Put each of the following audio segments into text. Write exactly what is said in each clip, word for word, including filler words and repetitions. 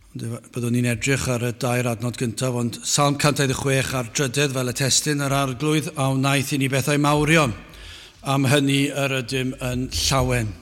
Byddwn ni'n edrych ar y dair adnod gyntaf, ond Salm cant dau ddeg chwech ar drydydd fel y testyn yr arglwydd a wnaeth i ni bethau mawrion. Am hynny yr ydym yn llawen.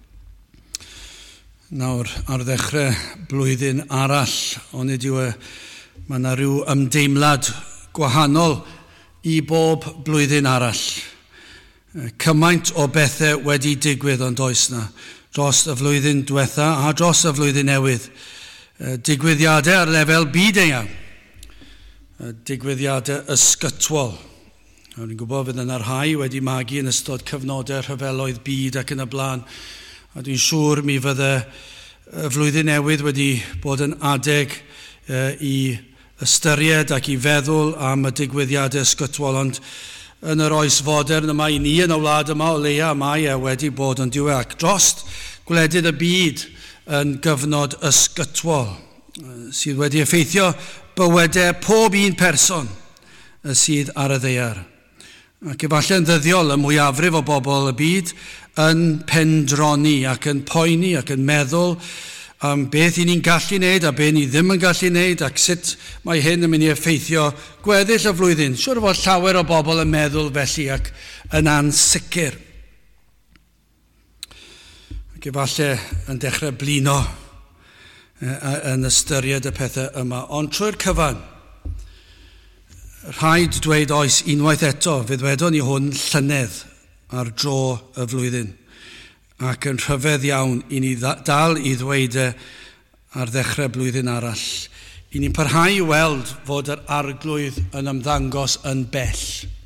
Nawr, ar ddechrau blwyddyn arall, ond ydyw e, mae yna rhyw ymdeimlad gwahanol i bob blwyddyn arall. Cymaint o bethau wedi digwydd ond oes na, dros y flwyddyn diwetha a dros y flwyddyn newydd. Digwyddiadau ar lefel byd eang, digwyddiadau ysgytwol. Ni'n gwybod fydd yna'r rhai wedi magu yn ystod cyfnodau rhyfeloedd byd ac yn y blaen, a dwi'n siŵr mi fydde y flwyddyn newydd wedi bod yn adeg i ystyried ac i feddwl am y digwyddiadau ysgytwol, ond yn yr oes fodern yma i ni yn y wlad yma o leia mae e wedi bod yn diwy ac drost gwledydd y byd yn gyfnod ysgytwol sydd wedi effeithio bywydau pob un person sydd ar y ddaear. Ac efallai yn ddyddiol y mwyafrif o bobl y byd yn pendroni ac yn poeni ac yn meddwl am beth i ni'n gallu wneud a beth ni ddim yn gallu wneud ac sut mae hyn yn mynd i effeithio gweddill y flwyddyn. Siwr o fod llawer o bobl yn meddwl felly ac yn ansicr. Ac efallai yn dechrau blino yn ystyried y pethau yma. Ond trwy'r cyfan, rhaid dweud oes unwaith eto, fydd wedon ni hwn llynedd ar dro y flwyddyn. Ac yn rhyfedd iawn i ni dal i ddweud ar ddechrau blwyddyn arall. I ni'n parhau i weld fod yr arglwydd yn ymddangos yn bell.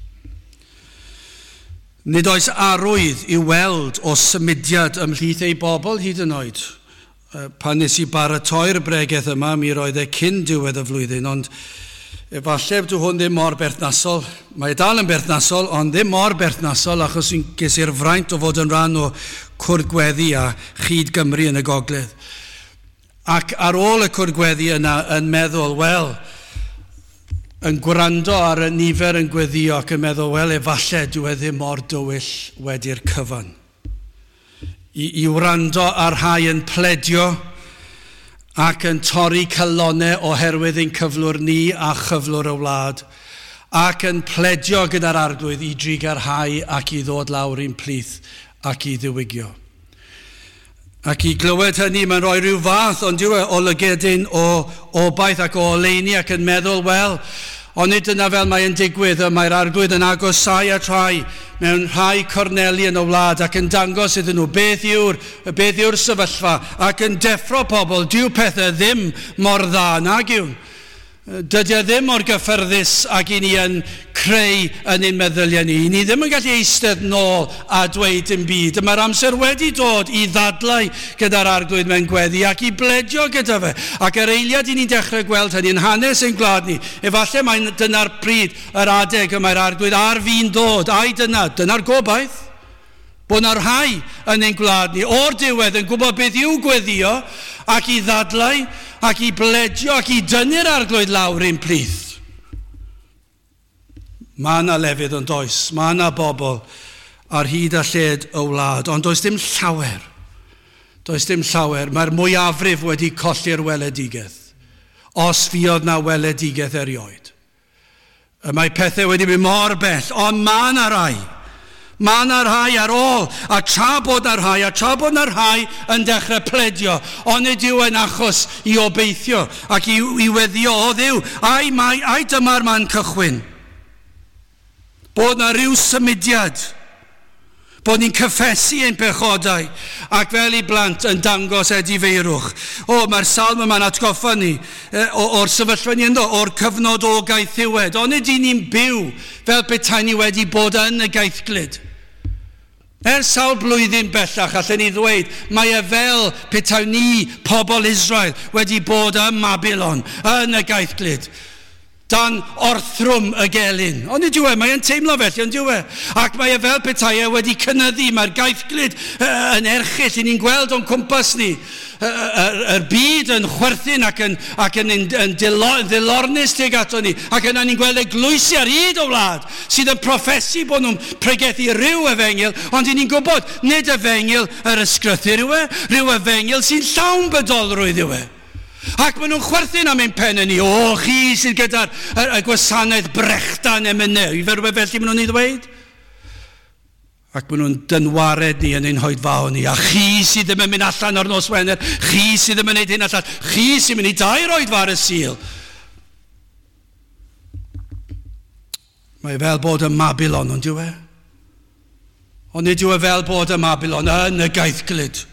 Nid oes arwydd i weld o symudiad ymhlith ei bobl hyd yn oed. Pan nes i baratoi'r bregeth yma, mi roedd e cyn diwedd y flwyddyn, ond efallai dyw hwn ddim mor berthnasol. Mae dal yn berthnasol, ond ddim mor berthnasol achos yn gesu'r fraint o fod yn rhan o cwrdd gweddi a chyd Gymru yn y gogledd. Ac ar ôl y cwrdd gweddi yna yn meddwl, wel, yn gwrando ar y nifer yn gweddio ac yn meddwl, wel, efallai dyw e ddim mor dywyll wedi'r cyfan. I, i wrando ar rhai yn pledio ac yn torri calonau oherwydd ein cyflwr ni a chyflwr y wlad, ac yn pledio gyda'r arglwydd i dri garhau ac i ddod lawr i'n plith ac i ddiwygio. Ac i glywed hynny, mae'n rhoi rhyw fath, ond dyw e o lygedyn o obaith ac o oleini ac yn meddwl, wel, ond nid yna fel mae'n digwydd, mae'r arglwydd yn agosau a trai mewn rhai corneli yn y wlad ac yn dangos iddyn nhw beth yw'r, beth yw'r sefyllfa ac yn deffro pobl, dyw pethau ddim mor dda nag yw. Dydy e ddim mor gyffyrddus ac i ni yn creu yn ein meddyliau ni. Ni ddim yn gallu eistedd nôl a dweud dim byd. Mae'r amser wedi dod i ddadlau gyda'r arglwydd mewn gweddi ac i bledio gyda fe. Ac yr eiliad i ni'n dechrau gweld hynny yn hanes ein gwlad ni. Efallai mae dyna'r pryd yr adeg y mae'r arglwydd ar fi'n dod. Ai dyna, dyna'r gobaith. Bod yna'r rhai yn ein gwlad ni o'r diwedd yn gwybod beth yw gweddio ac i ddadlau ac i bledio ac i dynnu'r arglwydd lawr i'n plith. Mae yna lefydd yn does, mae yna bobl ar hyd a lled y wlad, ond does dim llawer. Does dim llawer. Mae'r mwyafrif wedi colli'r weledigaeth, os fiodd na weledigaeth erioed. Mae pethau wedi mynd mor bell, ond mae yna rai. Mae yna rhai ar ôl, a tra bod yna rhai, a tra bod yna rhai yn dechrau pledio, ond ydyw yn achos i obeithio ac i, i weddio o ddiw, ai, mai, ai dyma'r man cychwyn. Bod yna rhyw symudiad, bod ni'n cyffesu ein pechodau ac fel i blant yn dangos edifeirwch. O, mae'r salm yma'n atgoffa ni o'r sefyllfa ni ynddo, o'r cyfnod o gaethiwed. Ond ydy ni'n byw fel petai ni wedi bod yn y gaethglyd. Ers sawl blwyddyn bellach allan ni ddweud, mae e fel petai ni, pobl Israel, wedi bod ym Mabilon, yn y gaethglyd. Dan orthrwm y gelyn. Ond ydyw e, mae'n teimlo felly, ond ydyw e. Ac mae e fel petai e wedi cynyddu, mae'r gaethglyd uh, yn erchill, i ni'n gweld o'n cwmpas ni. Yr uh, uh, byd yn chwerthin ac yn, ac yn, yn, yn ddilornus tuag ato ni. Ac yna ni'n gweld eglwysi ar hyd o wlad sydd yn proffesu bod nhw'n pregethu rhyw efengil, ond i ni'n gwybod nid efengil yr ysgrythur yw e, rhyw efengil sy'n llawn bydolrwydd yw e. Ac maen nhw'n chwerthin am ein pen ni, o, chi sydd gyda'r y gwasanaeth brechdan emynau, i ferwe felly maen nhw'n ei ddweud. Ac maen nhw'n dynwared ni yn ein hoedfaw ni, a chi sydd ddim yn mynd allan o'r nos Wener, chi sydd ddim yn mynd hyn allan, chi sydd yn mynd i dair oedfa ar y Sul. Mae fel bod y Mabilon, ond yw e? Ond nid yw e fel bod y Mabilon yn y gaethglyd.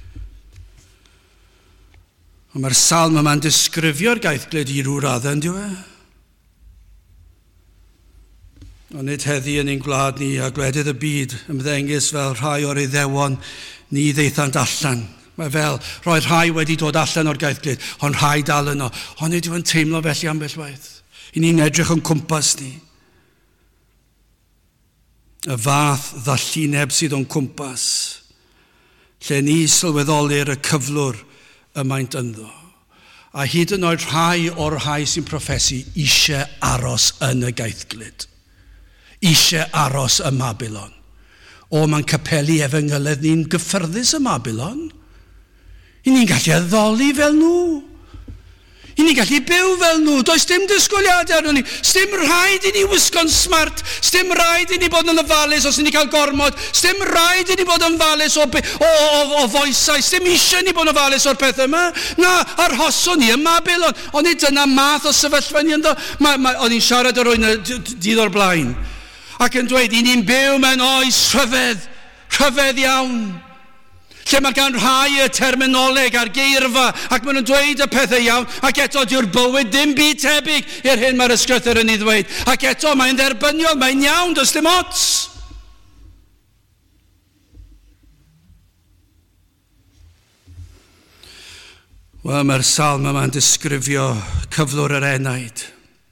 Ond mae'r salm yma'n disgrifio'r gaethglyd i rw raddau, yw e? Ond nid heddi yn ein gwlad ni a gwledydd y byd ymddengys fel rhai o'r Iddewon ni ddeithant allan. Mae fel rhoi rhai wedi dod allan o'r gaethglyd, ond rhai dal yno. Ond nid yw yn teimlo felly ambell waith. I ni'n edrych yn cwmpas ni. Y fath ddallineb sydd o'n cwmpas, lle ni sylweddolir y cyflwr y maint ynddo. A hyd yn oed rhai o'r rhai sy'n proffesu eisiau aros yn y gaethglyd. Eisiau aros y Mabilon. O, mae'n capelu efengyloedd ni'n gyffyrddus y Mabilon. I ni'n gallu addoli fel nhw. I ni'n gallu byw fel nhw. Does dim disgwyliadau arno ni. Sdim rhaid i ni wisgo'n smart. Sdim rhaid i ni bod yn ofalus os ni cael gormod. Sdim rhaid i ni bod yn ofalus o, o, o, o foesau. Sdim eisiau ni bod yn ofalus o'r pethau yma. Na, arhoson ni y Mabilon. Ond nid dyna math o sefyllfa ni ynddo. O'n i'n siarad ar rwy'n dydd o'r blaen. Ac yn dweud, i ni'n byw mewn oes rhyfedd. Rhyfedd iawn. Lle mae gan rhai y terminoleg a'r geirfa ac maen nhw'n dweud y pethau iawn ac eto dyw'r bywyd ddim byd tebyg i'r hyn mae'r ysgrythur yn ei ddweud ac eto mae'n dderbyniol, mae'n iawn, does dim ots. Wel, mae'r salm yma'n disgrifio cyflwr yr enaid.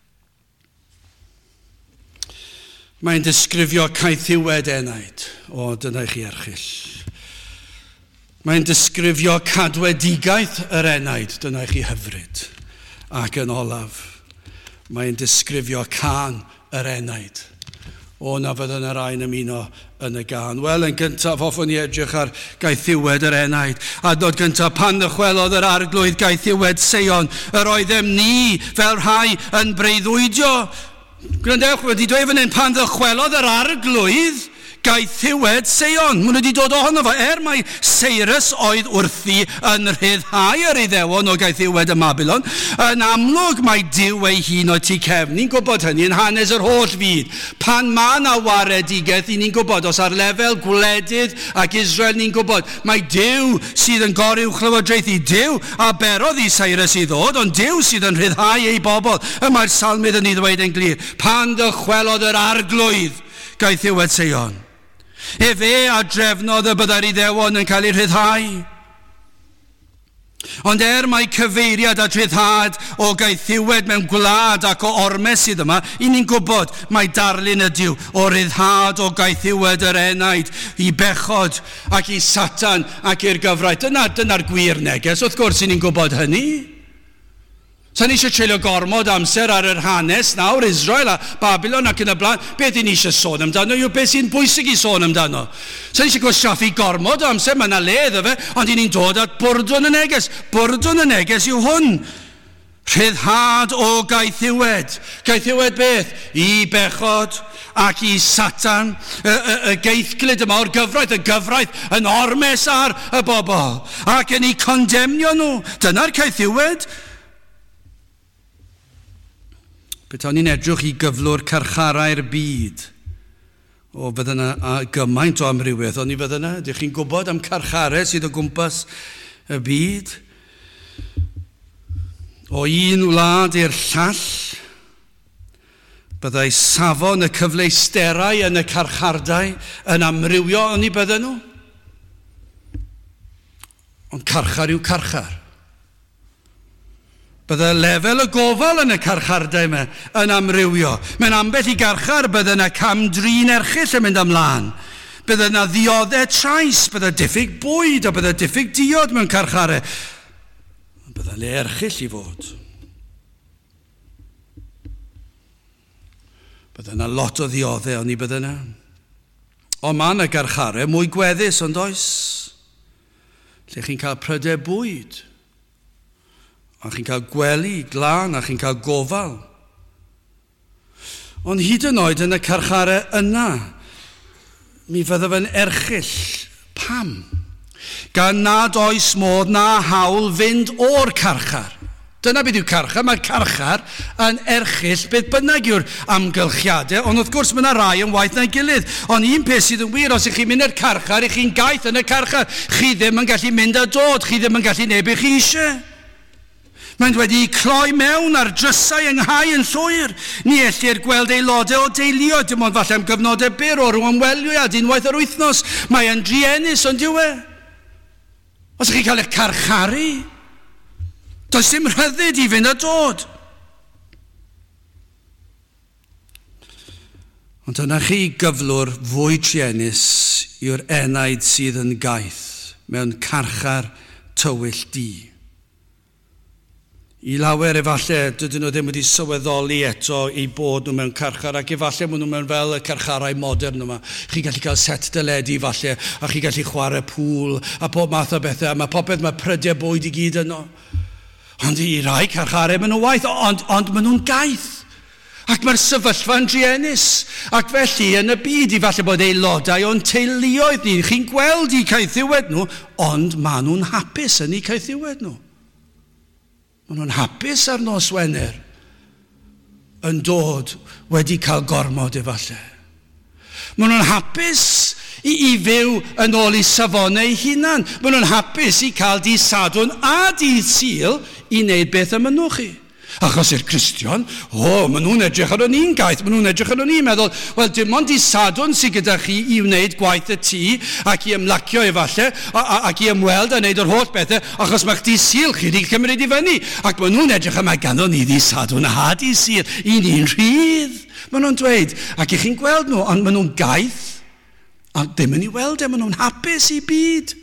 Mae'n disgrifio caethiwed enaid. O, dyna chi erchyll. Mae'n disgrifio cadwedigaeth yr enaid, dyna chi hyfryd. Ac yn olaf, mae'n disgrifio can yr enaid. O, na fydd yn yr ein ymuno yn y gan. Wel, yn gyntaf, hoffwn ni edrych ar gaethiwed yr enaid. A dod gyntaf, pan ddychwelodd yr arglwydd gaethiwed Seion, yr oeddem ni fel rhai yn breuddwydio. Gwrandewch, wedi dweud fan hyn, pan ddychwelodd yr arglwydd gaethiwed Seion. Maen nhw wedi dod ohono fo, er mae Cyrus oedd wrthi yn rhyddhau yr Iddewon o gaethiwed y Mabilon. Yn amlwg mae Duw ei hun o tu cefn. Ni'n gwybod hynny yn hanes yr holl fyd. Pan mae na waredigaeth, ni'n gwybod, os ar lefel gwledydd ac Israel, ni'n gwybod, mae Duw sydd yn goruwch lywodraethu. Duw a berodd i Cyrus i ddod, ond Duw sydd yn rhyddhau ei bobl. Y mae'r salmydd yn ei ddweud yn glir. Pan dychwelodd yr arglwydd gaethiwed Seion. E fe a drefnodd y byddai'r Iddewon yn cael ei rhyddhau. Ond er mae cyfeiriad a rhyddhad o gaethiwed mewn gwlad ac o ormes sydd yma, i ni'n gwybod mae darlun ydyw o ryddhad o gaethiwed yr enaid i bechod ac i Satan ac i'r gyfraith. Dyna, dyna'r gwir neges, wrth gwrs i ni'n gwybod hynny. So ni eisiau treulio gormod amser ar yr hanes nawr, Israel a Babylon ac yn y blaen. Beth i ni eisiau sôn amdano yw beth sy'n bwysig i sôn amdano. So ni eisiau gwastraffu gormod o amser, mae yna le iddo fe, ond i ni'n dod at bwrdwn y neges. Bwrdwn y neges yw hwn. Rhyddhad o gaethiwed. Gaethiwed beth? I bechod ac i Satan. Y, y, y geithglyd yma o'r gyfraith, y gyfraith yn ormes ar y bobl. Ac yn ei condemnio nhw. Dyna'r gaethiwed. Beth o'n i'n edrych i gyflwr carcharau'r byd. O, fydd yna gymaint o amrywiaeth. O'n i fydd yna, ydych chi'n gwybod am carcharau sydd o gwmpas y byd? O un wlad i'r llall, byddai safon y cyfleusterau yn y carchardau yn amrywio, o'n i bydden nhw? Ond carchar yw carchar. Bydde lefel y gofal yn y carchardau yma yn amrywio. Mae'n ambell i garchar, bydde yna camdrin erchyll yn mynd ymlaen. Bydde yna ddioddau trais, bydde diffyg bwyd a bydde diffyg diod mewn carcharau. Bydde le erchyll i fod. Bydde yna lot o ddioddau o'n i bydde yna. Ond mae yna garcharau mwy gweddus ond oes. Lle chi'n cael prydau bwyd. a chi'n cael gwely glân, a chi'n cael gofal. Ond hyd yn oed yn y carcharau yna, mi fydda fe'n erchyll. Pam? Gan nad oes modd na hawl fynd o'r carchar. Dyna beth yw carchar. Mae'r carchar yn erchyll beth bynnag yw'r amgylchiadau, ond wrth gwrs mae yna rai yn waith na'i gilydd. Ond un peth sydd yn wir, os ych chi'n mynd i'r carchar, ych chi'n gaeth yn y carchar, chi ddim yn gallu mynd a dod, chi ddim yn gallu neud beth chi eisiau. Mae'n wedi cloi mewn ar drysau yng nghau yn llwyr. Ni ellir gweld aelodau o deuluoedd, dim ond falle am gyfnodau byr o rwan weliad, unwaith yr wythnos. Mae yn driennus, ond yw e? Os ych chi'n cael eich carcharu, does dim rhyddid i fynd a dod. Ond yna chi gyflwr fwy driennus yw'r enaid sydd yn gaeth mewn carchar tywyll di. I lawer efallai, dydyn nhw ddim wedi sylweddoli eto i bod nhw mewn carchar, ac efallai maen nhw mewn fel y carcharau modern yma. Chi gallu cael set dyledu efallai, a chi gallu chwarae pŵl, a pob math o bethau, a mae popeth mae prydiau bwyd i gyd yno. Ond i rai carcharau maen nhw waith, ond, ond maen nhw'n gaeth. Ac mae'r sefyllfa'n driennus. Ac felly yn y byd i falle bod aelodau o'n teuluoedd ni. Chi'n gweld i caethiwed nhw, ond maen nhw'n hapus yn eu caethiwed nhw. Maen nhw'n hapus ar nos Wener yn dod wedi cael gormod efallai. Maen nhw'n hapus i, i fyw yn ôl i safonau hunan. Maen nhw'n hapus i cael di sadwn a di syl i wneud beth am ynwch chi. Achos i'r Cristion, o, maen nhw'n edrych ar o'n un gaeth, maen nhw'n edrych ar o'n un meddwl, wel, dim ond i sadwn sydd gyda chi i wneud gwaith y tŷ, ac i ymlacio efallai, ac i ymweld a wneud yr holl bethau, achos mae'ch di syl chi wedi cymryd i fyny. Ac maen nhw'n edrych yma ganddo ni di sadwn a di syl, i ni'n rhydd. Maen nhw'n dweud, ac i chi'n gweld nhw, ond maen nhw'n gaeth, a ddim yn ei weld e, maen nhw'n hapus i byd.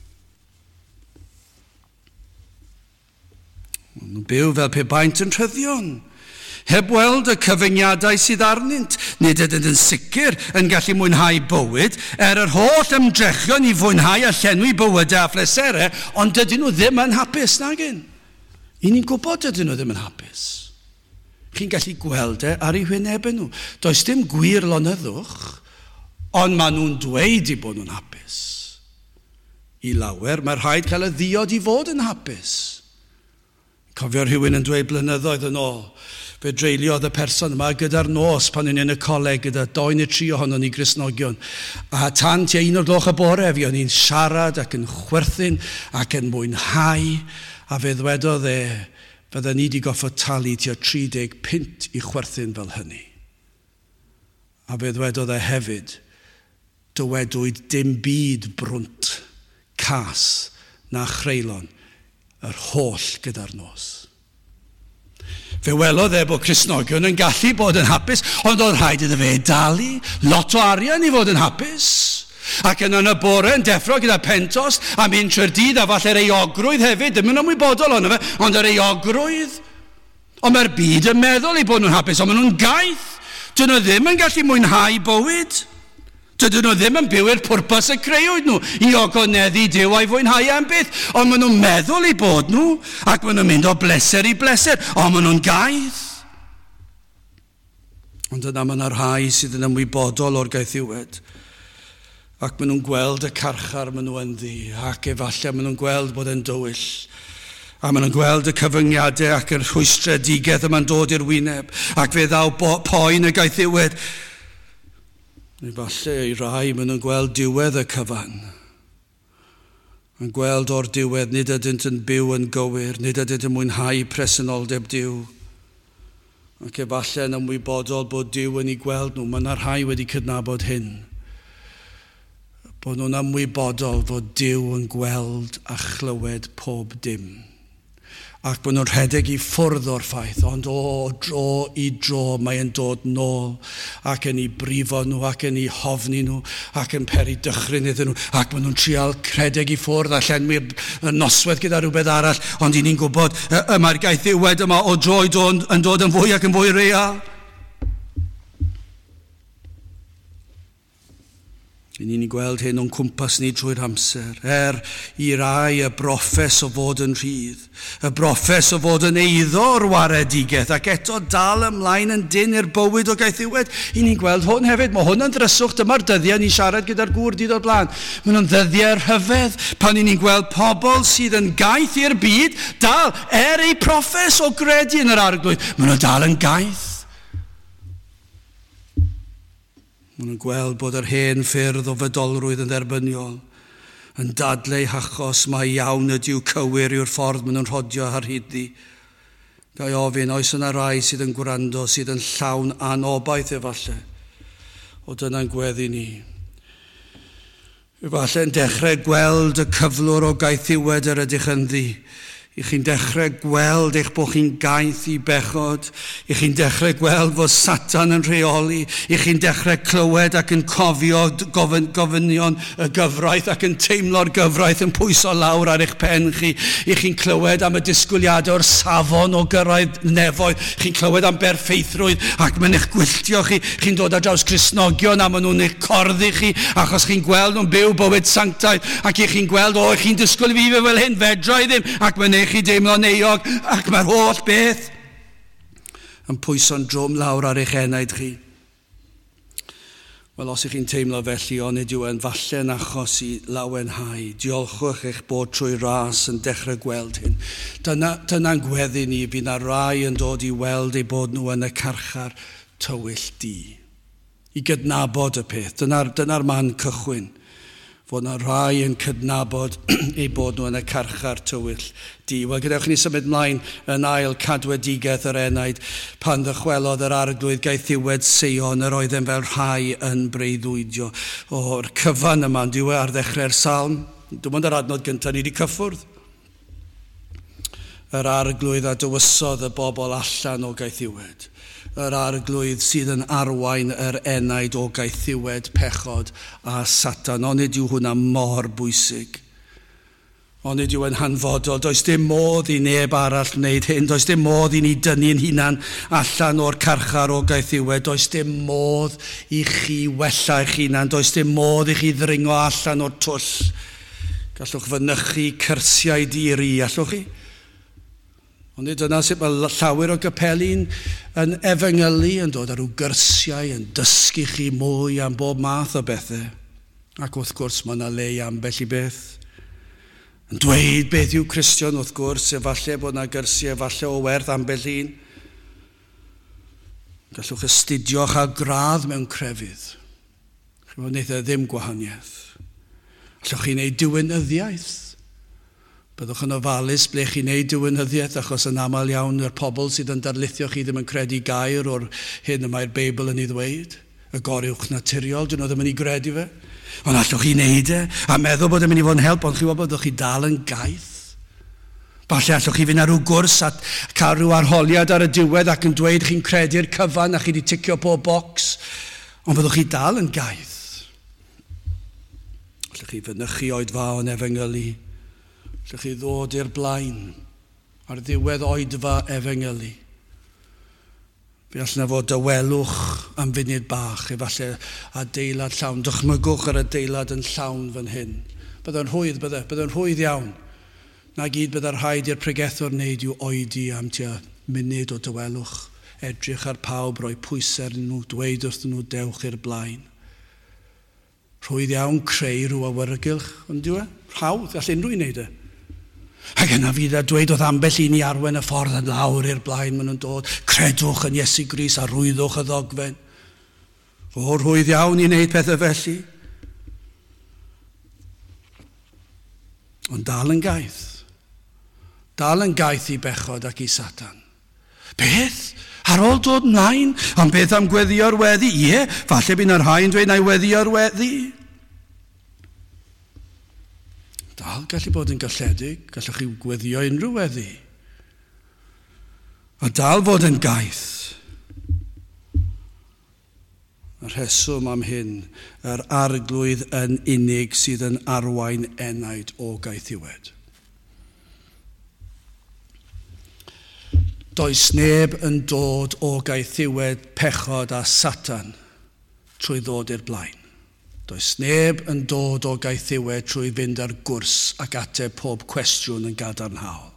Nhw'n byw fel pe baint yn rhyddion, heb weld y cyfyngiadau sydd arnynt, nid ydyn yn sicr yn gallu mwynhau bywyd, er yr holl ymdrechion i fwynhau a llenwi bywydau a phleserau, ond dydyn nhw ddim yn hapus nagyn. I ni'n gwybod dydyn nhw ddim yn hapus. Chi'n gallu gweld e ar eu hwynebau nhw. Does dim gwir lonyddwch, ond maen nhw'n dweud i bod nhw'n hapus. I lawer, mae'r rhaid cael y ddiod i fod yn hapus. Cofio rhywun yn dweud blynyddoedd yn ôl, fe dreuliodd y person yma gyda'r nos pan yn yn y coleg gyda doi neu tri ohonon ni Gristnogion. A tan tua un o'r gloch y bore, fi o'n i'n siarad ac yn chwerthin ac yn mwynhau, a fe ddwedodd e, fydda ni wedi goffod talu tua tri deg punt i chwerthin fel hynny. A fe ddwedodd e hefyd, dywedwyd dim byd brwnt, cas na chreulon, yr holl gyda'r nos. Fe welodd e bod Cristnogion yn gallu bod yn hapus, ond oedd rhaid iddo fe dalu lot o arian i fod yn hapus. Ac yn y bore yn deffro gyda pentost a mynd trwy'r dydd a falle'r euogrwydd hefyd, ddim yn ymwybodol ono fe, ond yr euogrwydd. Ond mae'r byd yn meddwl i bod nhw'n hapus, ond maen nhw'n gaeth. Dyn nhw ddim yn gallu mwynhau bywyd. Dydyn nhw ddim yn byw i'r pwrpas y creuwyd nhw, i ogoneddu Duw a'i fwynhau am beth, ond maen nhw'n meddwl i bod nhw, ac maen nhw'n mynd o bleser i bleser, ond maen nhw'n gaeth. Ond yna maen nhw'n rhai sydd yn ymwybodol o'r gaethiwed, ac maen nhw'n gweld y carchar maen nhw yn ddi, ac efallai maen nhw'n gweld bod e'n dywyll, a maen nhw'n gweld y cyfyngiadau ac yr rhwystredigaeth yma'n dod i'r wyneb, ac fe ddaw poen y gaethiwed. Neu falle i rai maen nhw'n gweld diwedd y cyfan. Yn gweld o'r diwedd nid ydynt yn byw yn gywir, nid ydynt yn mwynhau presenoldeb Duw. Ac efallai yn ymwybodol bod Duw yn ei gweld nhw, mae yna rhai wedi cydnabod hyn. Bod nhw'n ymwybodol fod Duw yn gweld a chlywed pob dim. Ac bod nhw'n rhedeg i ffwrdd o'r ffaith, ond o dro i dro mae e'n dod nôl ac yn ei brifo nhw ac yn ei hofni nhw ac yn peri dychryn iddyn nhw ac bod nhw'n trial credeg i ffwrdd a llenwi'r noswaith gyda rhywbeth arall, ond i ni'n gwybod y mae'r gaethiwed yma o dro i dro yn dod yn fwy ac yn fwy real. Yn ni'n gweld hyn o'n cwmpas ni trwy'r amser. Er i rai y broffes o fod yn rhydd. Y broffes o fod yn eiddo o'r waredigaeth ac eto dal ymlaen yn dyn i'r bywyd o gaethiwed. I ni'n gweld hwn hefyd. Mae hwn yn ddryswch. Dyma'r dyddiau ni'n siarad gyda'r gŵr dydd o'r blaen. Mae nhw'n ddyddiau rhyfedd pan ni'n gweld pobl sydd yn gaeth i'r byd dal er eu proffes o gredu yn yr arglwydd. Mae nhw dal yn gaeth. Maen nhw'n gweld bod yr hen ffyrdd o fydolrwydd yn dderbyniol yn dadlau hachos mae iawn ydyw cywir yw'r ffordd maen nhw'n rhodio ar hyd ddi. Gai ofyn, oes yna rai sydd yn gwrando, sydd yn llawn anobaith efallai, o dyna'n gweddi ni. Efallai'n dechrau gweld y cyflwr o gaethiwed yr ydych yn ddi. I chi'n dechrau gweld eich bod chi'n gaeth i bechod. I chi'n dechrau gweld fod Satan yn rheoli. I chi'n dechrau clywed ac yn cofio gofyn, gofynion y gyfraith ac yn teimlo'r gyfraith yn pwyso lawr ar eich pen chi. I chi'n clywed am y disgwyliadau o'r safon o gyrraedd nefoedd. Chi'n clywed am berffeithrwydd ac mae'n eich gwylltio chi. Chi'n dod ar draws Cristnogion a maen nhw'n eich corddi chi achos chi'n gweld nhw'n byw bywyd sanctaidd ac i chi'n gweld o chi'n disgwyl fi fel hyn fedra i ddim ac mae'n chi deimlo'n euog ac mae'r holl beth yn pwyso'n drwm lawr ar eich enaid chi. Wel, os ych chi'n teimlo felly, ond ydyw yn falle'n achos i lawenhau. Diolchwch eich bod trwy ras yn dechrau gweld hyn. Dyna, dyna'n gweddi ni, bydd na rai yn dod i weld eu bod nhw yn y carchar tywyll di. I gydnabod y peth. Dyna'r dyna man cychwyn. Fod yna rai yn cydnabod eu bod nhw yn y carchar tywyll di. Wel, gadewch ni symud mlaen yn ail cadwedigaeth yr enaid pan ddychwelodd yr arglwydd gaethiwed Seion yr oedden fel rhai yn breuddwydio. O'r cyfan yma, diwe ar ddechrau'r salm. Dwi'n mynd yr adnod gyntaf ni wedi cyffwrdd. Yr arglwydd a dywysodd y bobl allan o gaethiwed. Yr arglwydd sydd yn arwain yr enaid o gaethiwed, pechod a Satan. Ond ydyw hwnna mor bwysig. Ond ydyw yn hanfodol. Does dim modd i neb arall wneud hyn. Does dim modd i ni dynnu'n hunan allan o'r carchar o gaethiwed. Does dim modd i chi wella eich hunan. Does dim modd i chi ddringo allan o'r twll. Gallwch fynychu cyrsiau diri, allwch chi? Ond dyna sut mae llawer o gapeli'n yn efengylu, yn dod ar ryw gyrsiau, yn dysgu chi mwy am bob math o bethau. Ac wrth gwrs mae yna le ambell i beth. Yn dweud beth yw Cristion wrth gwrs, efallai bod yna gyrsiau, efallai o werth ambell un. Gallwch astudio chael gradd mewn crefydd. Chyfod wneud e ddim gwahaniaeth. Allwch chi wneud diwynyddiaeth. Byddwch yn ofalus ble chi'n neud diwynyddiaeth achos yn aml iawn yr pobl sydd yn darlithio chi ddim yn credu gair o'r hyn y mae'r Beibl yn ei ddweud. Y goriwch naturiol, dyn nhw ddim yn ei gredu fe. Ond allwch chi wneud e a meddwl bod e'n mynd i fod yn help, ond chi'n gwybod byddwch chi dal yn gaeth. Falle allwch chi fynd ar ryw gwrs a cael rhyw arholiad ar y diwedd ac yn dweud chi'n credu'r cyfan a chi wedi ticio pob bocs, ond byddwch chi dal yn gaeth. Allwch chi fynychu oedfaon efengylu. Allwch chi ddod i'r blaen ar ddiwedd oedfa efengylu. Fe allan fod dywelwch am funud bach, efallai adeilad llawn. Dychmygwch yr adeilad yn llawn fan hyn. Byddai'n rhwydd, bydde, byddai'n rhwydd iawn. Na gyd byddai'r rhaid i'r pregethwr wneud yw oedi am tua munud o dywelwch. Edrych ar pawb, roi pwyser nhw, dweud wrth nhw dewch i'r blaen. Rhwydd iawn creu rhyw awyrgylch, ond diwe? Hawdd, all unrhyw un wneud e. Ac yna fydd a dweud oedd ambell i ni arwen y ffordd yn lawr i'r blaen maen nhw'n dod. Credwch yn Iesu Grist a rwyddwch y ddogfen. O rhwydd iawn i wneud pethau felly. Ond dal yn gaeth. Dal yn gaeth i bechod ac i Satan. Beth? Ar ôl dod mlaen? Am beth am gweddio'r weddi? Ie, falle bydd yna rhai'n dweud na i weddio'r weddi. Dal gallu bod yn galledig, gallwch chi gweddio unrhyw weddi. A dal fod yn gaeth. Y rheswm am hyn, yr arglwydd yn unig sydd yn arwain enaid o gaethiwed. Does neb yn dod o gaethiwed, pechod a Satan trwy ddod i'r blaen. Does neb yn dod o gaethiwed trwy fynd ar gwrs ac ateb pob cwestiwn yn gadarnhaol.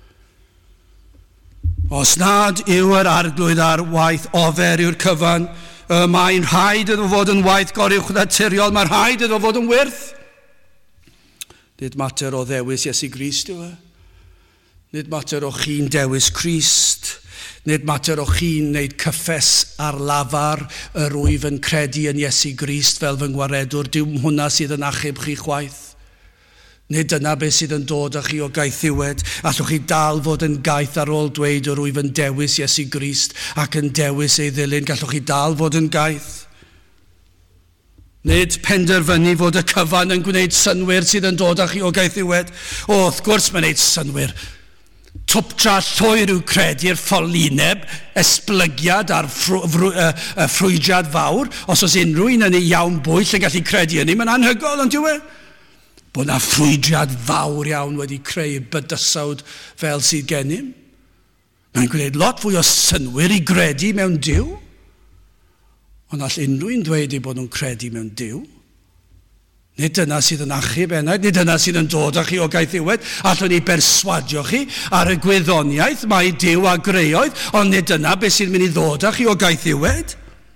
Os nad yw yr arglwydd ar waith ofer yw'r cyfan, y mae'n rhaid iddo fod yn waith goruwch naturiol, mae'n rhaid iddo fod yn wyrth. Nid mater o ddewis Iesu Grist yw e. Nid mater o chi'n dewis Crist. Nid mater o chi'n wneud cyffes ar lafar yr wyf yn credu yn Iesu Grist fel fy ngwaredwr. Dim hwnna sydd yn achub chi chwaith. Nid dyna beth sydd yn dod â chi o gaethiwed. Allwch chi dal fod yn gaeth ar ôl dweud yr wyf yn dewis Iesu Grist ac yn dewis ei ddilyn. Gallwch chi dal fod yn gaeth. Nid penderfynu fod y cyfan yn gwneud synwyr sydd yn dod â chi o gaethiwed. O, wrth gwrs mae'n gwneud synwyr. Twptra llwyr yw credu'r ffolineb, esblygiad a'r ffrw, frw, uh, uh, ffrwydiad fawr. Os oes unrhyw un yn ei iawn bwyll yn gallu credu hynny, mae'n anhygol, ond yw e? Bod yna ffrwydiad fawr iawn wedi creu bydysawd fel sydd gennym. Mae'n gwneud lot fwy o synwyr i gredu mewn Duw. Ond all unrhyw un dweud ei bod nhw'n credu mewn Duw. Nid dyna sydd yn achub enaid, nid dyna sydd yn dod â chi o gaethiwed. Allwn ni berswadio chi ar y gwyddoniaeth mae Duw a greuoedd, ond nid dyna beth sydd mynd i ddod â chi o gaethiwed.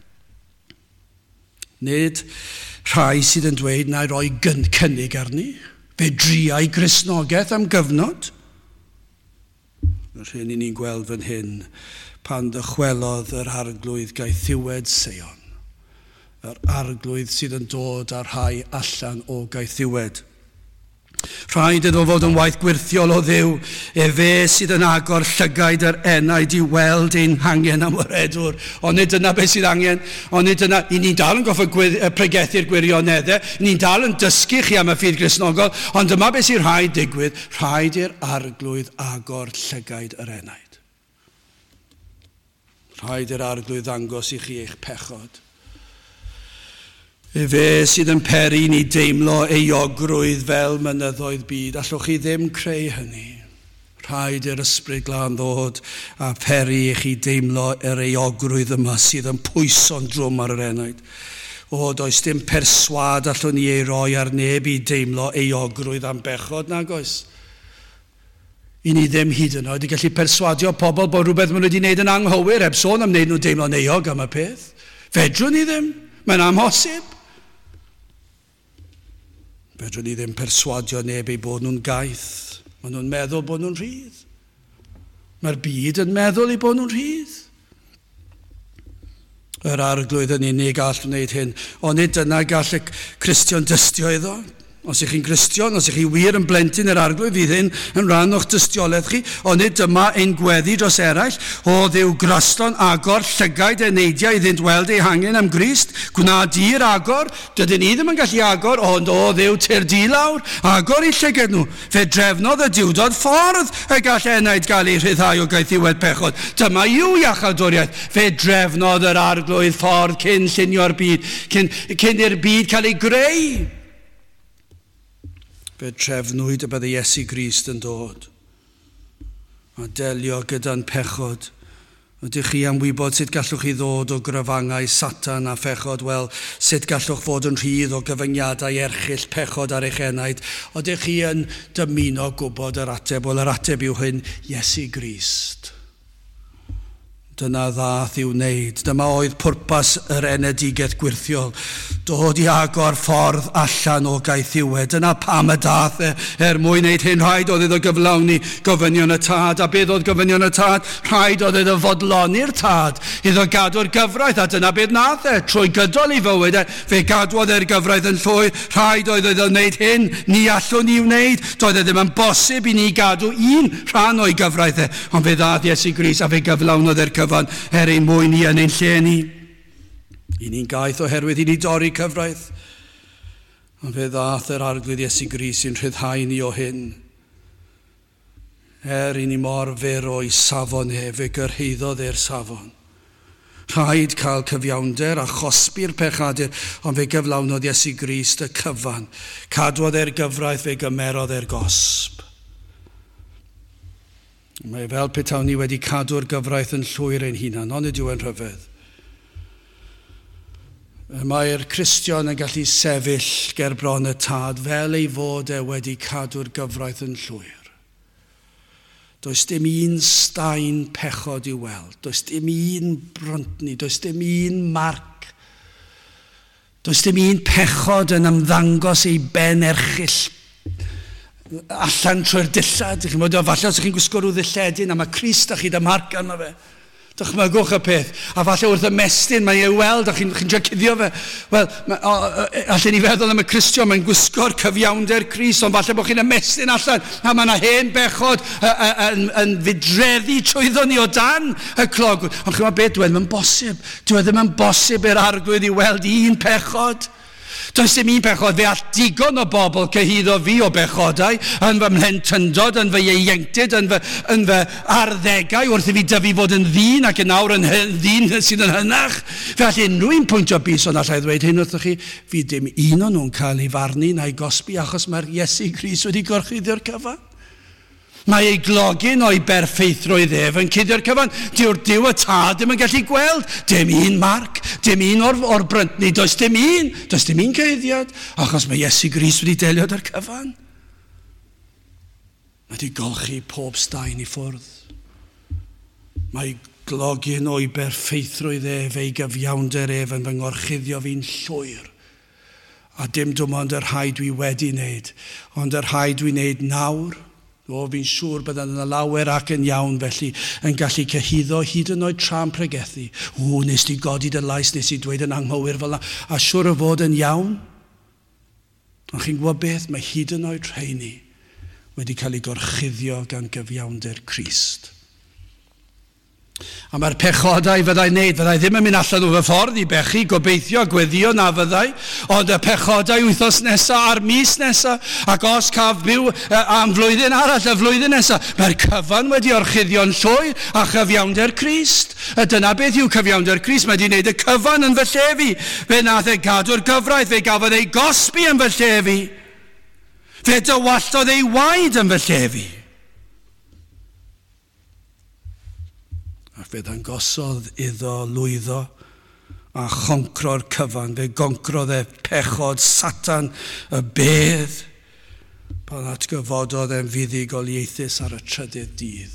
Nid rhai sydd yn dweud na roi gyn- cynnig arni, fe driau Gristnogaeth am gyfnod. Yr hyn i ni'n gweld fan hyn pan ddychwelodd yr arglwydd gaethiwed Seion. Yr arglwydd sydd yn dod â'r rhai allan o gaethiwed. Rhaid iddo fod yn waith gwirthiol o Dduw, e fe sydd yn agor llygaid yr enaid i weld ein hangen am wyredwr. Ond nid dyna beth sydd angen, ond nid dyna, i ni'n dal yn goffa pregethu'r gwirioneddau, ni'n dal yn dysgu chi am y ffydd Gristnogol, ond dyma beth sy'n rhaid digwydd, rhaid i'r arglwydd agor llygaid yr enaid. Rhaid i'r arglwydd ddangos i chi eich pechod. E fe sydd yn peri ni deimlo euogrwydd fel mynyddoedd byd. Allwch chi ddim creu hynny. Rhaid i'r ysbryd glân ddod a peri i chi deimlo yr euogrwydd yma sydd yn pwyso'n drwm ar yr enaid. O, does dim perswad allwn ni ei roi ar neb i deimlo euogrwydd am bechod, nag oes. I ni ddim hyd yn oed i gallu perswadio pobl bod rhywbeth maen nhw wedi gwneud yn anghywir, heb sôn am wneud nhw deimlo'n euog am y peth. Fedrwn ni ddim. Mae'n amhosib. Fedrwn ni ddim perswadio neb ei bod nhw'n gaeth. Maen nhw'n meddwl bod nhw'n rhydd. Mae'r byd yn meddwl ei bod nhw'n rhydd. Yr arglwydd yn unig all wneud hyn. Ond nid dyna gall y Cristion dystio iddo. Os ych chi'n Gristion, os ych chi wir yn blentyn yr arglwydd, fydd hyn yn rhan o'ch dystiolaeth chi, ond nid dyma ein gweddi dros eraill, o Dduw gryston agor llygaid e neidiau iddynt weld ei hangen am Grist, gwna dir agor, dydyn ni ddim yn gallu agor, ond o Dduw tir di lawr, agor i llyged nhw, fe drefnodd y diwdod ffordd y gall enaid gael ei rhyddhau o gaethiwed pechod. Dyma yw iachawdwriaeth, fe drefnodd yr arglwydd ffordd cyn llunio'r byd, cyn, cyn i'r byd cael ei greu. Fe trefnwyd y bydde Iesu Grist yn dod. A delio gyda'n pechod. Ydych chi am wybod sut gallwch chi ddod o gryfangau Satan a phechod? Wel, sut gallwch fod yn rhydd o gyfyngiadau erchyll pechod ar eich enaid? Ydych chi yn dymuno gwybod yr ateb? Wel, yr ateb yw hyn, Iesu Grist. Dyna ddath i'w wneud. Dyma oedd pwrpas yr enedigeth gwirthiol. Dod i agor ffordd allan o gaethiwed. Dyna pam y dath e, er mwyn wneud hyn. Rhaid oedd iddo gyflawni gofynion y tad. A beth oedd gofynion y tad? Rhaid oedd iddo fodloni'r tad. Iddo gadw'r gyfraith. A dyna beth nath e. Trwy gydol i fywyd e. Fe gadwodd e'r gyfraith yn llwyr. Rhaid oedd iddo wneud hyn. Ni allwn ni wneud. Doedd e ddim yn bosib i ni gadw un rhan o'i gyfraith e. Ond fe ddath Iesu Grist a fe gyflawnodd e'r cyfraith er ein mwyn ni yn ein lle ni. I ni'n gaeth oherwydd i ni dorri cyfraith. Ond fe ddath yr arglwydd Iesu Grist sy'n rhyddhau ni o hyn. Er i ni mor fero i safon e, fe gyrhaeddodd e'r safon. Rhaid cael cyfiawnder a chosbi'r pechadur, ond fe gyflawnodd Iesu Grist y cyfan. Cadwodd e'r gyfraith, fe gymerodd e'r gosb. Mae fel petawn ni wedi cadw'r gyfraith yn llwyr ein hunan, ond ydyw e'n rhyfedd. Mae'r Cristion yn gallu sefyll ger bron y tad fel ei fod e wedi cadw'r gyfraith yn llwyr. Does dim un staen pechod i weld. Does dim un brwntni. Does dim un marc. Does dim un pechod yn ymddangos ei ben erchill allan trwy'r dillad. Chi'n meddwl, falle os ydych chi'n gwisgo rhyw ddilledyn a mae Crist a chi dy marc arno fe. Dychmygwch y peth. A falle wrth y mestyn mae ei weld a chi'n chi cuddio fe. Wel, allan ni feddwl am y Cristion, mae'n gwisgo'r cyfiawnder Crist, ond falle bod chi'n ymestyn allan a mae yna hen bechod yn fydreddu trwyddo ni o dan y clog. Ond chi'n meddwl beth, dwi ddim yn bosib. Dwi ddim yn bosib i'r arglwydd i weld un pechod. Does dim un pechod, fe all digon o bobl cyhyddo fi o bechodau, yn fy mhentyndod, yn fy ieuenctid, yn fy, yn fy arddegau, wrth i fi dyfu fod yn ddyn ac yn awr yn ddyn sydd yn hynach. Fe all unrhyw un pwyntio bus ond allai ddweud hyn wrthych chi, fi dim un o'n nhw'n cael ei farnu na'i gosbi achos mae'r Iesu Grist wedi gorchuddio'r cyfan. Mae ei glogyn o'i berffeithrwydd ef yn cuddio'r cyfan. Dyw'r diw y tad ddim yn gallu gweld. Dim un marc, dim un o'r, or bryntni, does dim un, does dim un cyddiad, achos mae Iesu Grist wedi delio da'r cyfan. Mae wedi golchi pob staen i ffwrdd. Mae glogyn o'i berffeithrwydd ef, ei gyfiawnder ef yn fy ngorchuddio fi'n llwyr. A dim dim ond yr rhaid dwi wedi wneud, ond yr rhaid dwi'n wneud nawr. O, fi'n siŵr byddwn yn y lawer ac yn iawn felly yn gallu cyhyddo hyd yn oed tra'n pregethu. O, nes di godi dy lais, nes i dweud yn anghywir fel yna. A siŵr o fod yn iawn. Ond chi'n gwybod beth, mae hyd yn oed rheini wedi cael ei gorchuddio gan gyfiawnder Crist. A mae'r pechodau fyddai'n neud, fyddai ddim yn mynd allan o fy ffordd i bechu, gobeithio, gweddio na fyddai, ond y pechodau wythnos nesaf a'r mis nesaf, ac os caf byw uh, am flwyddyn arall, y flwyddyn nesaf, mae'r cyfan wedi orchuddio'n llwyr a chyfiawnder Crist. A dyna beth yw cyfiawnder Crist, mae wedi gwneud y cyfan yn fy llefi. Fe nath e gadw'r gyfraith, fe gafodd ei gosbi yn fy llefi. Fe dywallodd ei waed yn fy llefi. A fe ddangosodd iddo lwyddo a choncro'r cyfan. Fe goncrodd e pechod Satan y bedd pan atgyfododd e'n fuddugoliaethus ar y trydydd dydd.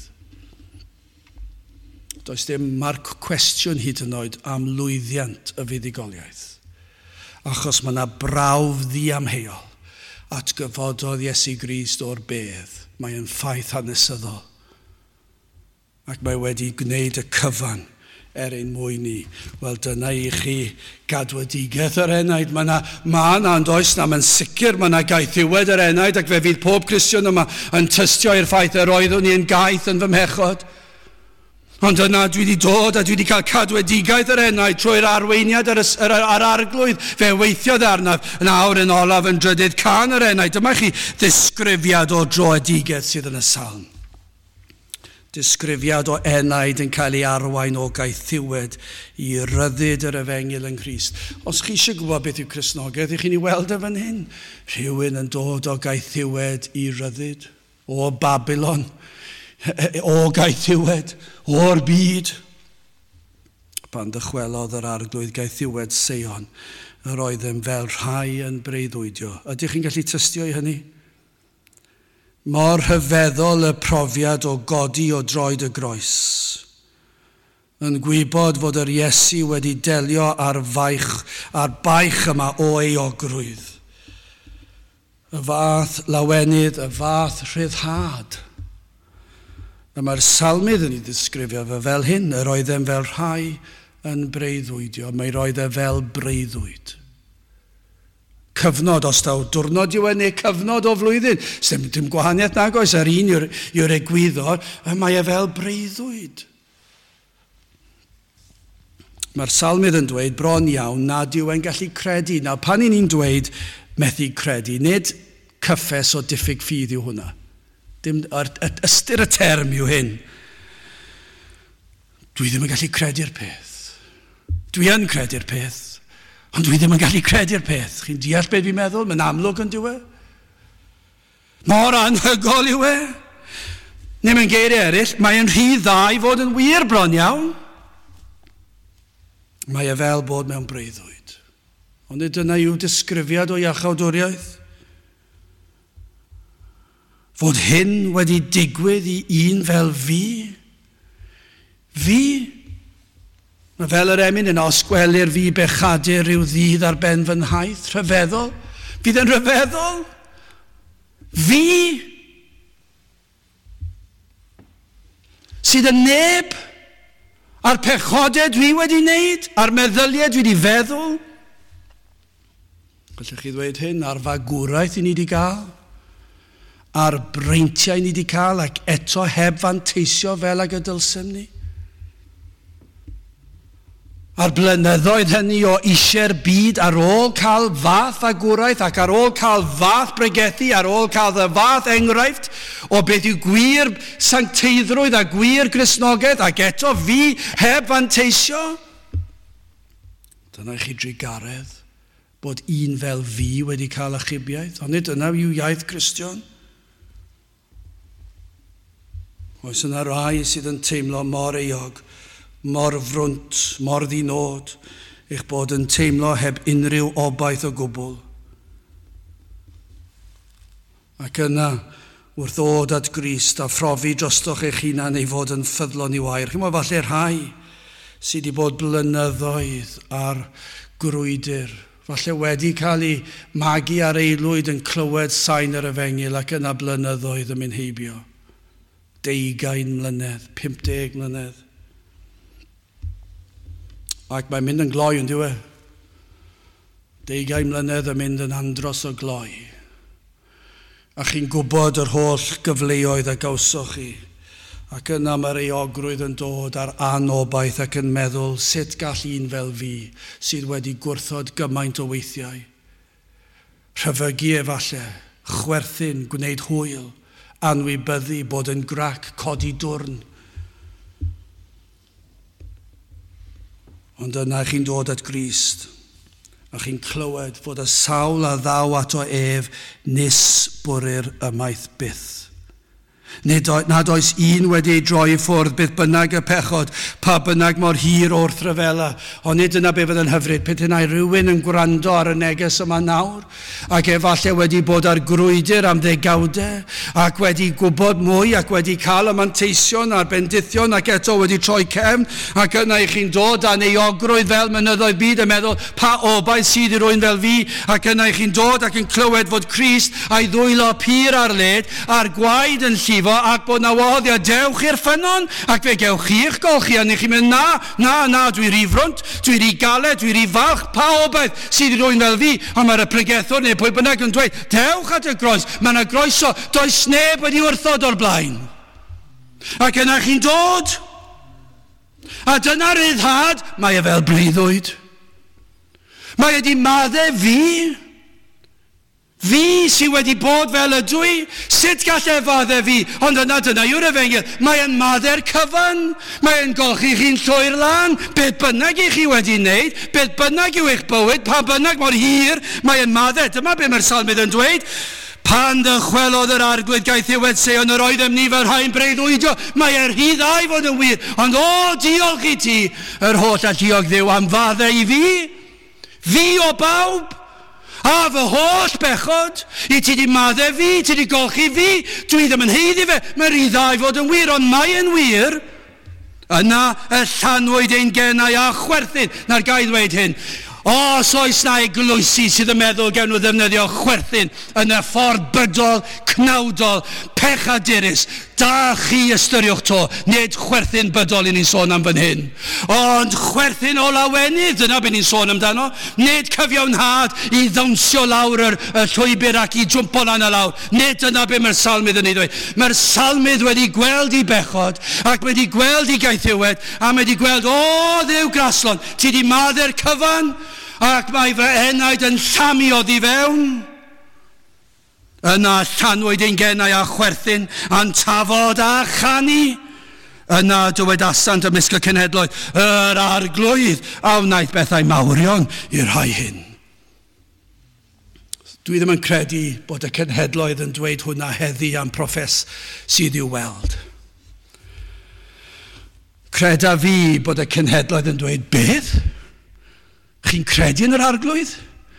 Does dim marc cwestiwn hyd yn oed am lwyddiant y fuddugoliaeth. Achos mae yna brawf ddiamheuol atgyfododd Iesu Grist o'r bedd. Mae'n ffaith hanesyddol. Ac mae wedi gwneud y cyfan er ein mwyn ni. Wel, dyna i chi gadwedigaeth yr enaid. Mae yna, ma yna yn does na, mae'n sicr, mae yna gaeth ddiwedd yr enaid, ac fe fydd pob Cristion yma yn tystio i'r ffaith yr oeddwn ni yn gaeth yn fy mhechod. Ond yna dwi wedi dod a dwi wedi cael cadwedigaeth yr enaid trwy'r arweiniad ar, ar, ar arglwydd. Fe weithiodd arnaf yn awr yn olaf yn drydydd can yr enaid. Dyma chi ddisgrifiad o droedigaeth sydd yn y salm. Disgrifiad o enaid yn cael ei arwain o gaethiwed i ryddid yr efengil yn Crist. Os chi eisiau gwybod beth yw Cristnogaeth, ych chi'n ei weld e fan hyn. Rhywun yn dod o gaethiwed i ryddid, o Babylon, o gaethiwed, o'r byd. Pan dychwelodd yr arglwydd gaethiwed Seion, yr oeddem fel rhai yn breuddwydio. Ydych chi'n gallu tystio i hynny? Mor hyfeddol y profiad o godi o droed y groes, yn gwybod fod yr Iesu wedi delio ar faich, ar baich yma o euogrwydd. Y fath lawenydd, y fath rhyddhad. A mae'r salmydd yn ei ddisgrifio fe fel hyn, yr oeddem fel rhai yn breuddwydio, mae roedd e fel breuddwyd. Cyfnod, os taw diwrnod yw e neu cyfnod o flwyddyn. Sdim dim gwahaniaeth nag oes, yr un yw'r, yw'r egwyddor, mae e fel breuddwyd. Mae'r salmydd yn dweud bron iawn nad yw e'n gallu credu. Nawr, pan i ni'n dweud methu credu, nid cyffes o diffyg ffydd yw hwnna. Dim, ystyr y term yw hyn. Dwi ddim yn gallu credu'r peth. Dwi yn credu'r peth. Ond dwi ddim yn gallu credu'r peth. Chi'n deall beth fi'n meddwl? Mae'n amlwg yn diwe. Mor anhygol yw e. Neu mewn geiriau eraill, mae'n rhy dda i fod yn wir bron iawn. Mae e fel bod mewn breuddwyd. Ond dyna yw disgrifiad o iachawdwriaeth. Fod hyn wedi digwydd i un fel fi. Fi? Mae fel yr emyn yn osgwelir fi bechadur rhyw ddydd ar ben fy nhaith, rhyfeddol. Fydd yn rhyfeddol. Fi? Sydd yn neb a'r pechodau dwi wedi wneud, a'r meddyliau dwi wedi feddwl. Gallech chi ddweud hyn, a'r fagwraeth i ni wedi cael, a'r breintiau ni wedi cael, ac eto heb fanteisio fel ag y dylsem ni. A'r blynyddoedd hynny o eisiau'r byd ar ôl cael fath agwraeth ac ar ôl cael fath bregethu, ar ôl cael y fath enghraifft o beth yw gwir sancteiddrwydd a gwir Gristnogaeth, ac eto fi heb fanteisio. Dyna chi drigaredd bod un fel fi wedi cael achubiaeth, ond nid yna yw iaith Cristion. Oes yna rai sydd yn teimlo mor eog, mor frwnt, mor ddinod, eich bod yn teimlo heb unrhyw obaith o gwbl. Ac yna, wrth ddod at Grist a phrofi drostoch eich hunan ei fod yn ffyddlon i wair. Chi'n meddwl falle rhai sydd wedi bod blynyddoedd ar grwydr, falle wedi cael ei magu ar eilwyd yn clywed sain yr efengil ac yna blynyddoedd yn mynd heibio. Deugain mlynedd, pumdeg mlynedd. Ac mae'n mynd yn gloi yn diwe. Deugain mlynedd yn mynd yn andros o gloi. A chi'n gwybod yr holl gyfleoedd a gawsoch chi. Ac yna mae'r eogrwydd yn dod ar anobaith ac yn meddwl sut gall un fel fi sydd wedi gwrthod gymaint o weithiau. Rhyfygu efallai, chwerthin, gwneud hwyl, anwybyddu, bod yn grac, codi dwrn. Ond yna chi'n dod at Grist a chi'n clywed fod y sawl a ddaw ato ef nis bwryr ymaith byth. Nid o, nad oes un wedi ei droi i ffwrdd bydd bynnag y pechod, pa bynnag mor hir wrth rhyfela. Ond nid yna be fydd yn hyfryd, peth yna rhywun yn gwrando ar y neges yma nawr, ac efallai wedi bod ar grwydr am ddegawdau, ac wedi gwybod mwy, ac wedi cael y manteision a'r bendithion, ac eto wedi troi cefn, ac yna i chi'n dod â'n eogrwydd fel mynyddoedd byd yn meddwl, pa obaith sydd i rwy'n fel fi, ac yna i chi'n dod ac yn clywed fod Crist a'i ddwylo pur ar led, a'r gwaed yn llifo, ac bod na wahoddiad dewch i'r ffynon, ac fe gewch chi'ch golchi, a ni chi'n mynd, na, na, na, dwi ri frwnt, dwi ri galed, dwi ri falch, pa obaith sydd i rwy'n fel fi, a mae'r pregethwr neu pwy bynnag yn dweud, dewch at y groes, mae yna groeso, does neb wedi wrthod o'r blaen. Ac yna chi'n dod, a dyna'r ryddhad, mae e fel breuddwyd. Mae e di maddau fi, fi sydd wedi bod fel ydw i, sut gall e faddau fi, ond yna dyna yw'r efengil, mae'n maddau'r cyfan, mae'n golchi chi'n llwyr lan, beth bynnag i chi wedi wneud, beth bynnag yw eich bywyd, pa bynnag mor hir, mae'n maddau, dyma be mae'r salmydd yn dweud, pan ddychwelodd yr arglwydd gaeth ei wedse, ond yr oeddem ni fel rhain breuddwydio, mae er hyddai fod yn wir, ond o, diolch i ti, yr holl a diolch ddiw am faddau i fi, fi o bawb, a fy holl bechod, i ti di maddau fi, ti di golchi fi, dwi ddim yn heiddi fe, mae'r i ddau fod yn wir, ond mae yn wir. Yna y llanwyd ein gennau a chwerthin, na'r gael ddweud hyn. Os oes na eglwysi sydd yn meddwl gen nhw ddefnyddio chwerthin yn y ffordd bydol, cnawdol, pechadurus, da chi ystyriwch to, nid chwerthin bydol i ni'n sôn am fan hyn. Ond chwerthin o lawenydd, dyna be ni'n sôn amdano, nid cyfiawnhad i ddawnsio lawr yr, y llwybr ac i jwmpo lan y lawr, nid dyna be mae'r salmydd yn ei ddweud. Mae'r salmydd wedi gweld i bechod, ac wedi gweld i gaethiwed, a wedi gweld, o ddew graslon, ti di maddau'r cyfan, ac mae fy enaid yn llamu oddi fewn. Yna llanwyd ein gennau a chwerthin, a'n tafod a chanu. Yna dywedasant ymysg y cenhedloedd, yr arglwydd, a wnaeth bethau mawrion i'r rhai hyn. Dwi ddim yn credu bod y cenhedloedd yn dweud hwnna heddi am proffes sydd i'w weld. Creda fi bod y cenhedloedd yn dweud, beth? Chi'n credu yn yr arglwydd?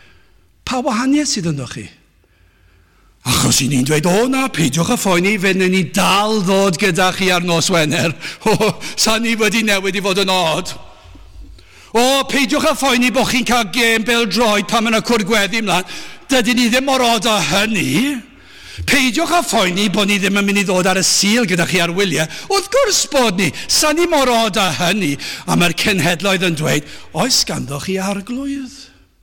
Pa wahaniaeth sydd ynddo chi? Achos i ni'n dweud, o na, peidiwch a phoeni, fe wnawn ni dal ddod gyda chi ar nos Wener. O, sa ni wedi newid i fod yn od. O, peidiwch a phoeni bod chi'n cael gêm bêl-droed pan mae'n cwrdd gweddi ymlaen. Dydyn ni ddim mor od a hynny. Peidiwch a phoeni bod ni ddim yn mynd i ddod ar y sil gyda chi ar wyliau. Wrth gwrs bod ni, sa ni mor od a hynny. A mae'r cenhedloedd yn dweud, oes ganddo chi arglwydd?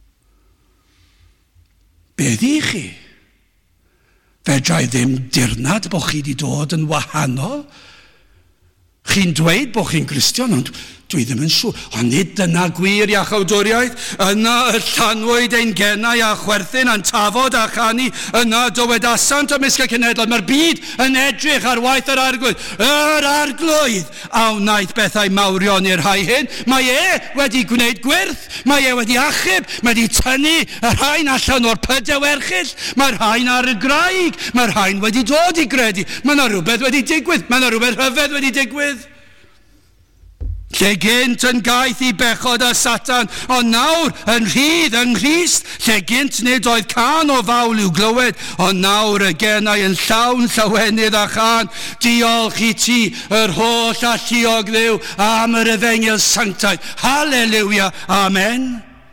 Beth i chi? Fedrai ddim dirnad bod chi wedi dod yn wahanol. Chi'n dweud bod chi'n Gristion, ond dwi ddim yn siŵr. Ond nid dyna gwir iachawdwriaeth. Yna y llanwyd ein gennau a chwerthin a'n tafod a chanu. Yna dywedasant ymysg y cenhedloedd. Mae'r byd yn edrych ar waith yr arglwydd. Yr arglwydd a wnaeth bethau mawrion i'r rhai hyn. Mae e wedi gwneud gwirth. Mae e wedi achub. Mae wedi tynnu y rhain allan o'r pydew erchill. Mae'r rhain ar y graig. Mae'r rhain wedi dod i gredu. Mae yna rhywbeth wedi digwydd. Mae yna rhywbeth rhyfedd wedi digwydd. Lle gynt yn gaeth i bechod a Satan, ond nawr yn rhydd yng Nghrist, lle gynt nid oedd can o fawl i'w glywed, ond nawr y gennau yn llawn llawenydd a chan. Diolch i ti, yr holl alluog Dduw, am yr efengyl sanctaidd. Halleluia, amen.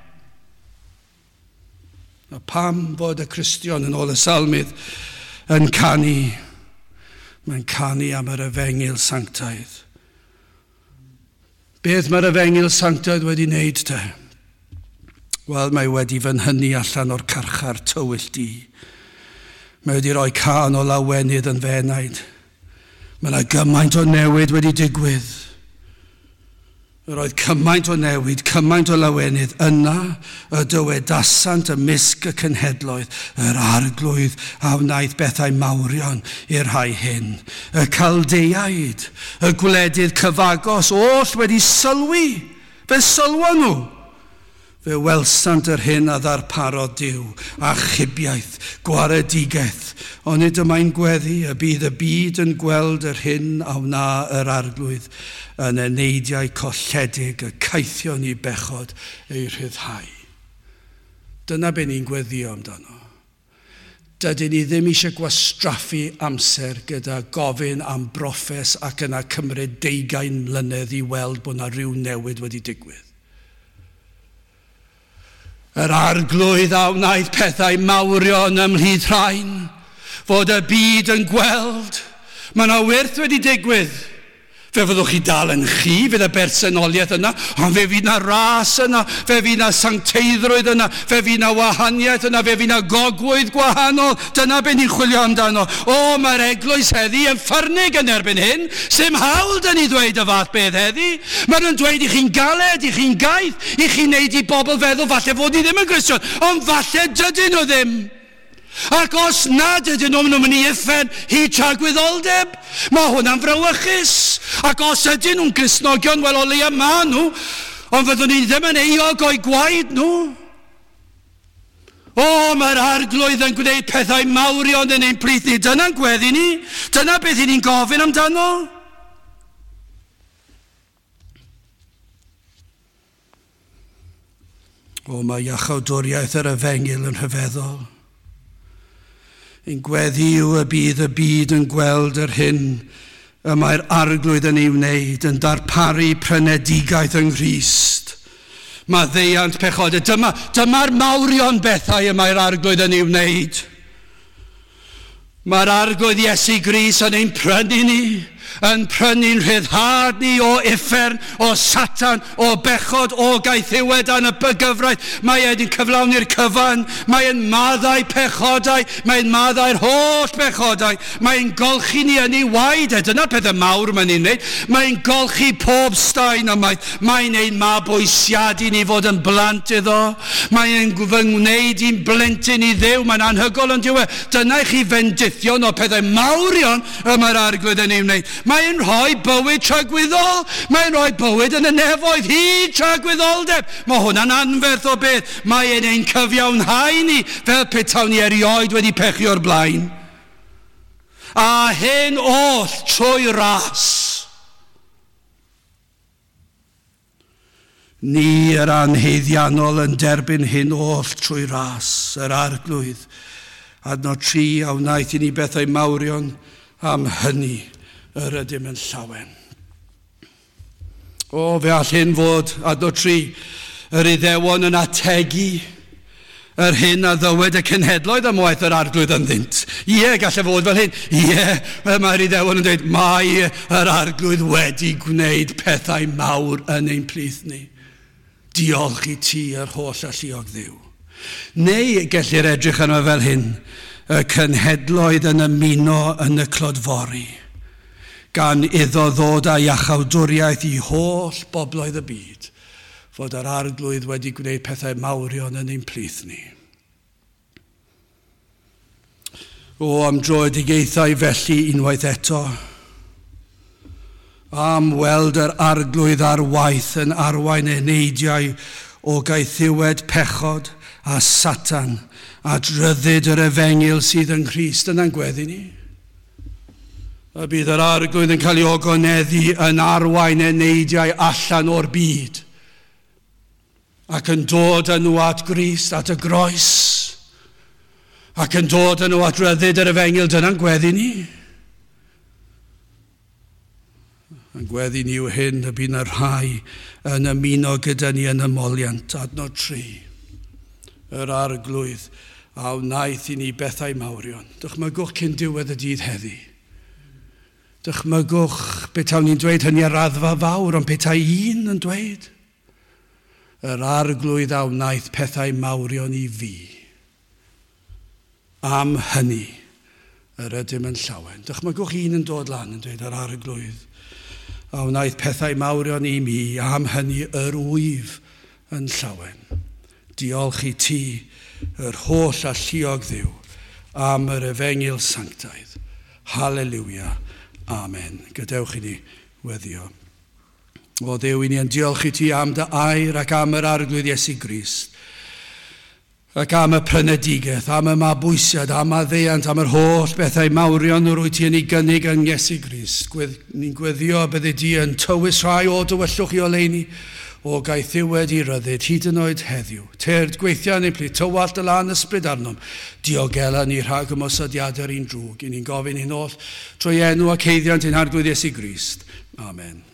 A pam bod y Cristion yn ôl y salmydd yn canu, mae'n canu am yr efengyl sanctaidd. Beth mae'r efengyl sanctaidd wedi wneud te? Wel, mae wedi fy nhynnu allan o'r carchar tywyll di. Mae wedi rhoi can o lawenydd yn fenaid. Mae yna gymaint o newid wedi digwydd. Roedd cymaint o newid, cymaint o lawenydd yna, y dywedasant ymysg y cenhedloedd, yr arglwydd a wnaeth bethau mawrion i'r rhai hyn. Y Caldeiaid, y gwledydd cyfagos, oll wedi sylwi, fe sylwan nhw. Fe welsant yr hyn a ddarparod Duw, a chybiaeth, gwaredigaeth, ond nid yma'n gweddi y bydd y byd yn gweld yr hyn a wna yr arglwydd yn y neidiau colledig y caethion i bechod ei rhyddhau. Dyna be ni'n gweddio amdano. Dydyn ni ddim eisiau gwastraffu amser gyda gofyn am broffes ac yna cymryd deugain mlynedd i weld bod yna rhyw newid wedi digwydd. Yr arglwydd a wnaeth pethau mawrion ymhlith rhain, fod y byd yn gweld. Mae yna wyrth wedi digwydd. Fe fyddwch chi dal yn chi, fydd y bersonoliaeth yna, ond fe fydd yna ras yna, fe fydd yna sancteiddrwydd yna, fe fydd yna wahaniaeth yna, fe fydd yna gogwydd gwahanol. Dyna be ni'n chwilio amdano. O, mae'r eglwys heddi yn ffyrnig yn erbyn hyn. Sdim hawl dyn ni ddweud y fath beth heddi. Mae nhw'n dweud i chi'n galed, i chi'n gaeth, i chi'n neud i bobl feddwl falle fod ni ddim yn Gristion, ond falle dydyn nhw ddim. Ac os nad ydyn nhw'n mynd i uffen hi tragwyddoldeb, mae hwnna'n frawychus. Ac os ydyn nhw'n Gristnogion, wel o leia ma nhw, ond fyddwn ni ddim yn eog o'i gwaed nhw. O, mae'r arglwydd yn gwneud pethau mawrion yn ein plith ni. Dyna'n gweddi ni. Dyna beth i ni'n gofyn amdano. O, mae iachawdwriaeth yr efengyl yn rhyfeddol. Yn gweddi yw y bydd y byd yn gweld yr hyn y mae'r arglwydd yn ei wneud, yn darparu prenedigaeth yng Nghrist. Mae ddeiant pechodau. Dyma, dyma'r mawrion bethau y mae'r arglwydd yn ei wneud. Mae'r arglwydd Iesu Grist yn ein prynu ni, yn prynu'n rhyddhad ni o uffern, o Satan, o bechod, o gaethiwed yn y bygyfraith. Mae e'n cyflawni'r cyfan, mae'n maddau pechodau, mae'n maddau'r holl pechodau, mae'n golchi ni yn ei waed. Dyna pethau mawr mae'n ei wneud. Mae'n golchi pob staen ymaith. Mae'n ein mabwysiadu ni fod yn blant iddo. Mae'n gwneud i'n blentyn i Dduw. Mae'n anhygol yn diwedd. Dyna i chi fendithion o pethau mawrion y mae'r arglwydd yn ei wneud. Mae'n rhoi bywyd tragwyddol. Mae'n rhoi bywyd yn y nefoedd hyd tragwyddoldeb. Mae hwnna'n anferth o beth. Mae'n ein cyfiawnhau ni fel petawn ni erioed wedi pechu o'r blaen. A hyn oll trwy ras. Ni yr anheiddiannol yn derbyn hyn oll trwy ras, yr arglwydd. Adnod tri, a wnaeth i ni bethau mawrion, am hynny yr ydym yn llawen. O, fe all hyn fod, adnod tri, yr Iddewon yn ategu yr hyn a ddywed y cenhedloedd am waith yr arglwydd yn ddynt. Ie, gallai fod fel hyn. Ie, mae'r Iddewon yn dweud, mae yr arglwydd wedi gwneud pethau mawr yn ein plith ni. Diolch i ti yr holl alluog Dduw. Neu gellir edrych arno fel hyn, y cenhedloedd yn ymuno yn y clodfori, gan iddo ddod â iachawdwriaeth i holl bobloedd y byd, fod yr arglwydd wedi gwneud pethau mawrion yn ein plith ni. O, am droedigaethau felly unwaith eto, am weld yr arglwydd ar waith yn arwain eneidiau o gaethiwed pechod a Satan a dryddid yr efengil sydd yn Christ yn angweddu ni. Y bydd yr arglwydd yn cael ei ogoneddu yn arwain eneidiau allan o'r byd ac yn dod â nhw at Grist, at y groes, ac yn dod â nhw at ryddid yr efengil. Dyna'n gweddi ni. Yn gweddi ni yw hyn y bydd y rhai yn ymuno gyda ni yn ymoliant. Adnod tri. Yr arglwydd a wnaeth i ni bethau mawrion. Dychmygwch cyn diwedd y dydd heddi. Dychmygwch beth ni'n dweud hynny ar raddfa fawr, ond beth un yn dweud. Yr arglwydd a wnaeth pethau mawrion i fi. Am hynny, yr ydym yn llawen. Dychmygwch un yn dod lan yn dweud yr arglwydd. A wnaeth pethau mawrion i mi, am hynny yr wyf yn llawen. Diolch i ti, yr holl alluog Dduw, am yr efengil sanctaidd. Halleluia. Amen. Gadewch i ni weddio. O Dduw, i ni yn diolch i ti am dy air ac am yr arglwydd Iesu Grist, ac am y prynedigeth, am y mabwysiad, am y ddeiant, am yr holl bethau mawrion o'r wyt ti yn ei gynnig yn Iesu Grist. Ni'n gweddio bydde di yn tywys rhai o dywyllwch i oleini, o gaethiwed i ryddid, hyd yn oed heddiw. Terd gweithio neu pli, tywallt y lan ysbryd arnom, diogela ni rhag ymosodiadau'r un drwg. I ni'n gofyn hyn oll trwy enw ac heiddiant ein arglwydd Iesu Grist. Amen.